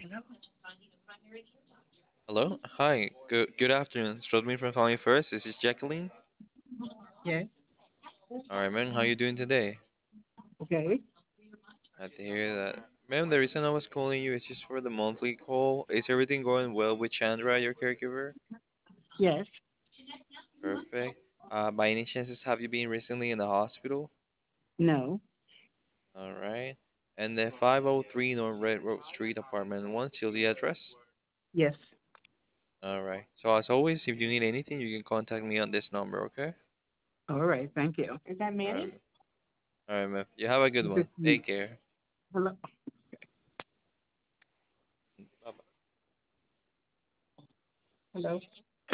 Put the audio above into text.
Hello. Hi. Good afternoon. It's Rodney from Family First. This is Jacqueline. Yes. All right, ma'am. How you doing today? Okay. Glad to hear that. Ma'am, the reason I was calling you is just for the monthly call. Is everything going well with Chandra, your caregiver? Yes. Perfect. By any chances, have you been recently in the hospital? No. All right. And the 503 North Red Road Street, apartment 1, still the address? Yes. All right. So as always, if you need anything, you can contact me on this number, okay? All right. Thank you. Is that All Manny? right. All right, ma'am. You have a good Is this one. you? Take care. Hello. Bye-bye. Hello.